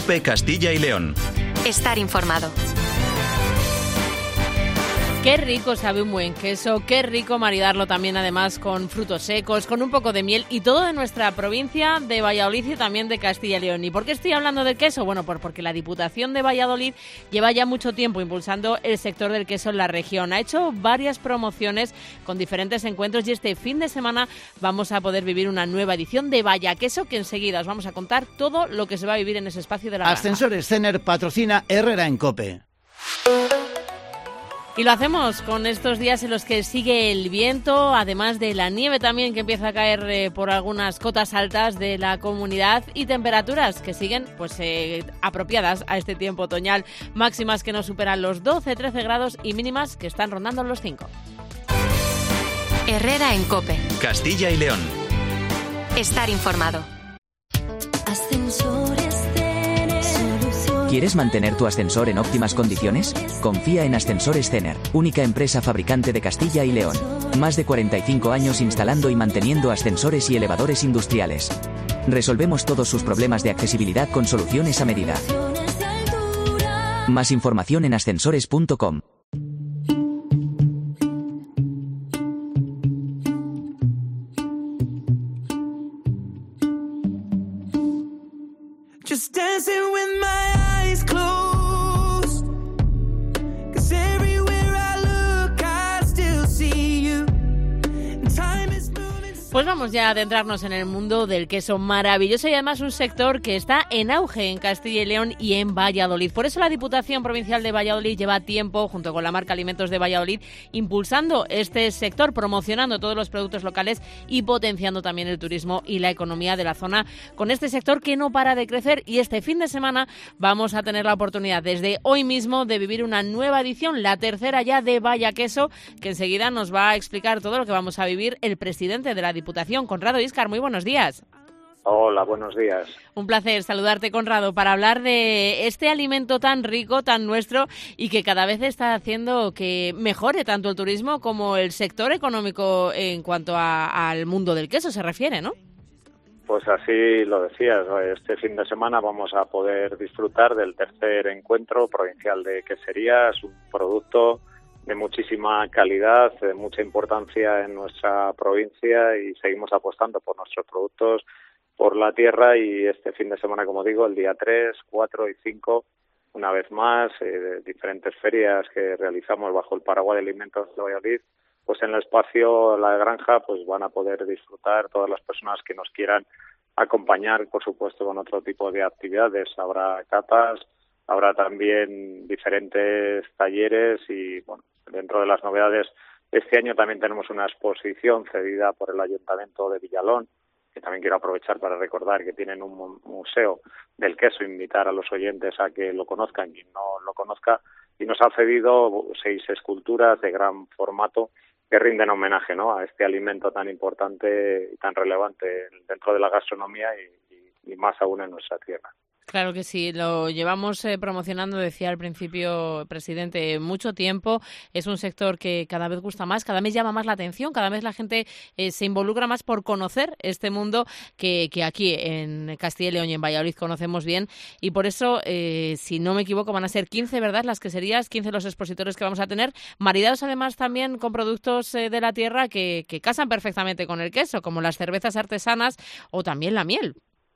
COPE Castilla y León. Estar informado. Qué rico sabe un buen queso, qué rico maridarlo también además con frutos secos, con un poco de miel y todo de nuestra provincia de Valladolid y también de Castilla y León. ¿Y por qué estoy hablando del queso? Bueno, porque la Diputación de Valladolid lleva ya mucho tiempo impulsando el sector del queso en la región. Ha hecho varias promociones con diferentes encuentros y este fin de semana vamos a poder vivir una nueva edición de Vaya Queso, que enseguida os vamos a contar todo lo que se va a vivir en ese espacio de la granja. Ascensores Cener patrocina Herrera en COPE. Y lo hacemos con estos días en los que sigue el viento, además de la nieve también que empieza a caer por algunas cotas altas de la comunidad y temperaturas que siguen apropiadas a este tiempo otoñal, máximas que no superan los 12-13 grados y mínimas que están rondando los 5. Herrera en COPE. Castilla y León. Estar informado. ¿Quieres mantener tu ascensor en óptimas condiciones? Confía en Ascensores Cener, única empresa fabricante de Castilla y León. Más de 45 años instalando y manteniendo ascensores y elevadores industriales. Resolvemos todos sus problemas de accesibilidad con soluciones a medida. Más información en ascensores.com. Just dancing with my eyes closed, 'cause everywhere I look I still see you, and time is moving. Pues vamos ya a adentrarnos en el mundo del queso maravilloso y además un sector que está en auge en Castilla y León y en Valladolid. Por eso la Diputación Provincial de Valladolid lleva tiempo, junto con la marca Alimentos de Valladolid, impulsando este sector, promocionando todos los productos locales y potenciando también el turismo y la economía de la zona con este sector que no para de crecer. Y este fin de semana vamos a tener la oportunidad desde hoy mismo de vivir una nueva edición, la tercera ya de Vaya Queso, que enseguida nos va a explicar todo lo que vamos a vivir el presidente de la Diputación, Conrado Íscar. Muy buenos días. Hola, buenos días. Un placer saludarte, Conrado, para hablar de este alimento tan rico, tan nuestro y que cada vez está haciendo que mejore tanto el turismo como el sector económico en cuanto al mundo del queso se refiere, ¿no? Pues así lo decías, este fin de semana vamos a poder disfrutar del tercer encuentro provincial de queserías, un producto de muchísima calidad, de mucha importancia en nuestra provincia y seguimos apostando por nuestros productos, por la tierra y este fin de semana, como digo, el día 3, 4 y 5, una vez más, diferentes ferias que realizamos bajo el paraguas de Alimentos de Valladolid, pues en el espacio La Granja pues van a poder disfrutar todas las personas que nos quieran acompañar, por supuesto, con otro tipo de actividades. Habrá catas, habrá también diferentes talleres y, bueno, dentro de las novedades, este año también tenemos una exposición cedida por el Ayuntamiento de Villalón, que también quiero aprovechar para recordar que tienen un museo del queso, invitar a los oyentes a que lo conozcan, quien no lo conozca, y nos ha cedido 6 esculturas de gran formato que rinden homenaje, ¿no?, a este alimento tan importante y tan relevante dentro de la gastronomía y más aún en nuestra tierra. Claro que sí, lo llevamos promocionando, decía al principio, presidente, mucho tiempo. Es un sector que cada vez gusta más, cada vez llama más la atención, cada vez la gente se involucra más por conocer este mundo que aquí en Castilla y León y en Valladolid conocemos bien. Y por eso, si no me equivoco, van a ser 15, ¿verdad?, las queserías, 15 los expositores que vamos a tener, maridados además también con productos de la tierra que casan perfectamente con el queso, como las cervezas artesanas o también la miel.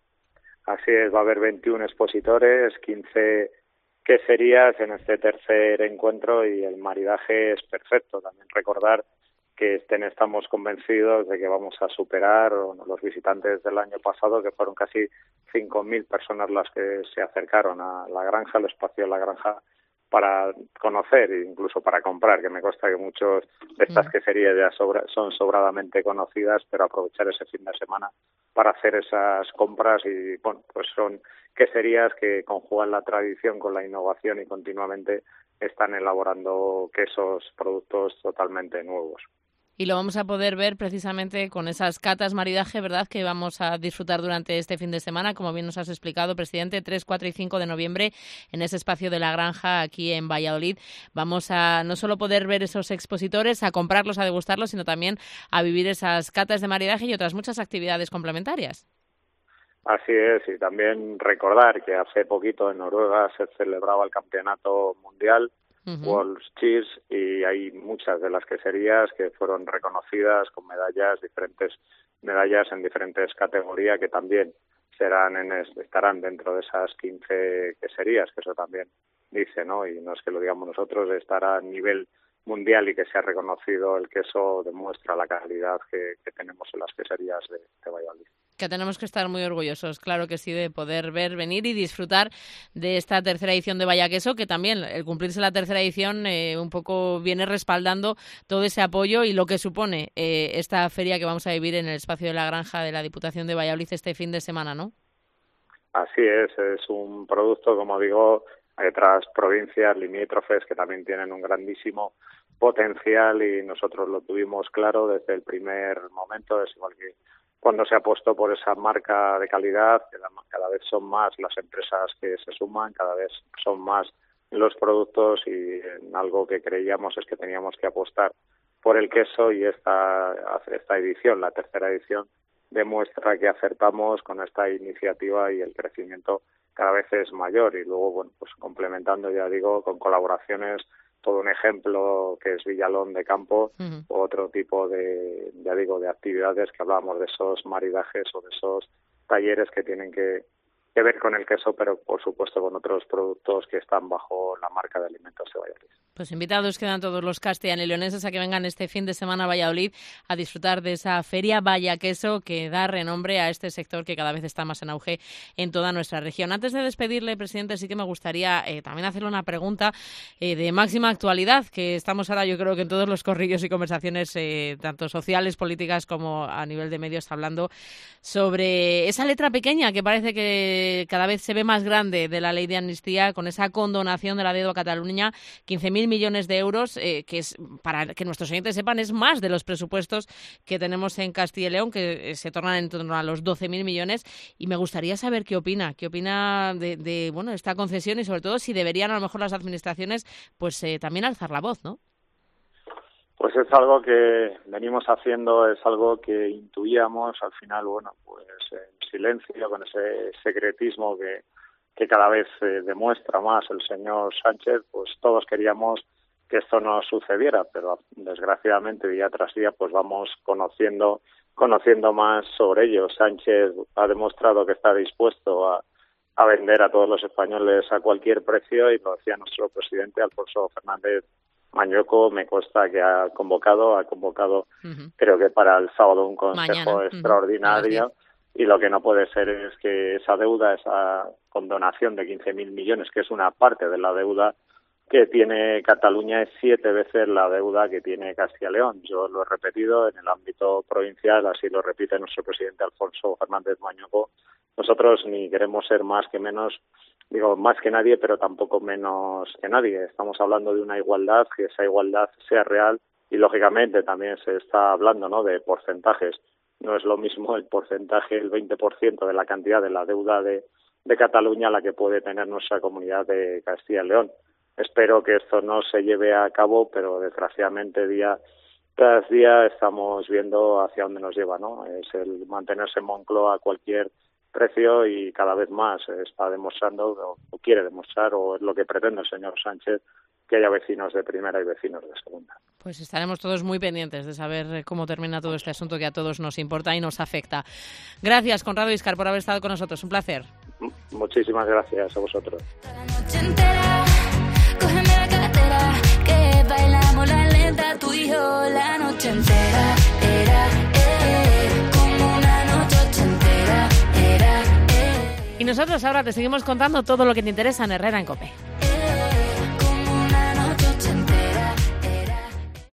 Así es, va a haber 21 expositores, 15 queserías en este tercer encuentro y el maridaje es perfecto. También recordar que estamos convencidos de que vamos a superar los visitantes del año pasado, que fueron casi 5.000 personas las que se acercaron a la granja, al espacio de la granja, para conocer e incluso para comprar, que me consta que muchos de estas queserías ya son sobradamente conocidas, pero aprovechar ese fin de semana para hacer esas compras y, bueno, pues son queserías que conjugan la tradición con la innovación y continuamente están elaborando quesos, productos totalmente nuevos. Y lo vamos a poder ver precisamente con esas catas maridaje, ¿verdad?, que vamos a disfrutar durante este fin de semana, como bien nos has explicado, presidente, 3, 4 y 5 de noviembre en ese espacio de la granja aquí en Valladolid. Vamos a no solo poder ver esos expositores, a comprarlos, a degustarlos, sino también a vivir esas catas de maridaje y otras muchas actividades complementarias. Así es, y también recordar que hace poquito en Noruega se celebraba el campeonato mundial World Cheers, y hay muchas de las queserías que fueron reconocidas con diferentes medallas en diferentes categorías, que también estarán dentro de esas 15 queserías, que eso también dice, ¿no? Y no es que lo digamos nosotros, estará a nivel mundial, y que se ha reconocido el queso demuestra la calidad que tenemos en las queserías de Valladolid. Que tenemos que estar muy orgullosos, claro que sí, de poder venir y disfrutar de esta tercera edición de Vaya Queso, que también el cumplirse la tercera edición un poco viene respaldando todo ese apoyo y lo que supone esta feria que vamos a vivir en el espacio de la granja de la Diputación de Valladolid este fin de semana, ¿no? Así es un producto, como digo, hay otras provincias limítrofes que también tienen un grandísimo potencial, y nosotros lo tuvimos claro desde el primer momento. Es igual que cuando se apostó por esa marca de calidad, cada vez son más las empresas que se suman, cada vez son más los productos, y en algo que creíamos es que teníamos que apostar por el queso, y esta edición, la tercera edición, demuestra que acertamos con esta iniciativa, y el crecimiento cada vez es mayor. Y luego, bueno, pues complementando, ya digo, con colaboraciones, todo un ejemplo que es Villalón de Campo, otro tipo de actividades que hablábamos, de esos maridajes o de esos talleres que tienen que ver con el queso, pero por supuesto con otros productos que están bajo la marca de Alimentos de Valladolid. Pues invitados quedan todos los castellano-leoneses a que vengan este fin de semana a Valladolid a disfrutar de esa feria Vaya Queso, que da renombre a este sector que cada vez está más en auge en toda nuestra región. Antes de despedirle, presidente, sí que me gustaría también hacerle una pregunta de máxima actualidad, que estamos ahora, yo creo que en todos los corrillos y conversaciones, tanto sociales, políticas, como a nivel de medios, hablando sobre esa letra pequeña que parece que cada vez se ve más grande de la ley de amnistía, con esa condonación de la deuda a Cataluña, 15.000 millones de euros, que es, para que nuestros oyentes sepan, es más de los presupuestos que tenemos en Castilla y León, que se tornan en torno a los 12.000 millones. Y me gustaría saber qué opina de esta concesión, y sobre todo si deberían a lo mejor las administraciones pues también alzar la voz, ¿no? Pues es algo que venimos haciendo, es algo que intuíamos, al final, bueno, pues en silencio, con ese secretismo que cada vez demuestra más el señor Sánchez, pues todos queríamos que esto no sucediera, pero desgraciadamente día tras día pues vamos conociendo más sobre ello. Sánchez ha demostrado que está dispuesto a vender a todos los españoles a cualquier precio, y lo decía nuestro presidente Alfonso Fernández Mañueco, me consta que ha convocado creo que para el sábado un consejo extraordinario, y lo que no puede ser es que esa deuda, esa condonación de 15.000 millones, que es una parte de la deuda que tiene Cataluña, es 7 veces la deuda que tiene Castilla y León. Yo lo he repetido en el ámbito provincial, así lo repite nuestro presidente Alfonso Fernández Mañueco. Nosotros ni queremos ser más que menos, digo más que nadie, pero tampoco menos que nadie. Estamos hablando de una igualdad, que esa igualdad sea real, y lógicamente también se está hablando, ¿no?, de porcentajes. No es lo mismo el porcentaje, el 20% de la cantidad de la deuda de Cataluña, la que puede tener nuestra comunidad de Castilla y León. Espero que esto no se lleve a cabo, pero desgraciadamente día tras día estamos viendo hacia dónde nos lleva, ¿no? Es el mantenerse en Moncloa a cualquier precio, y cada vez más está demostrando, o quiere demostrar, o es lo que pretende el señor Sánchez, que haya vecinos de primera y vecinos de segunda. Pues estaremos todos muy pendientes de saber cómo termina todo este asunto que a todos nos importa y nos afecta. Gracias, Conrado Íscar, por haber estado con nosotros. Un placer. Muchísimas gracias a vosotros. La noche entera, cógeme la cartera, que bailamos la lenta, tú y yo, la noche entera, como una noche entera, Y nosotros ahora te seguimos contando todo lo que te interesa en Herrera en COPE.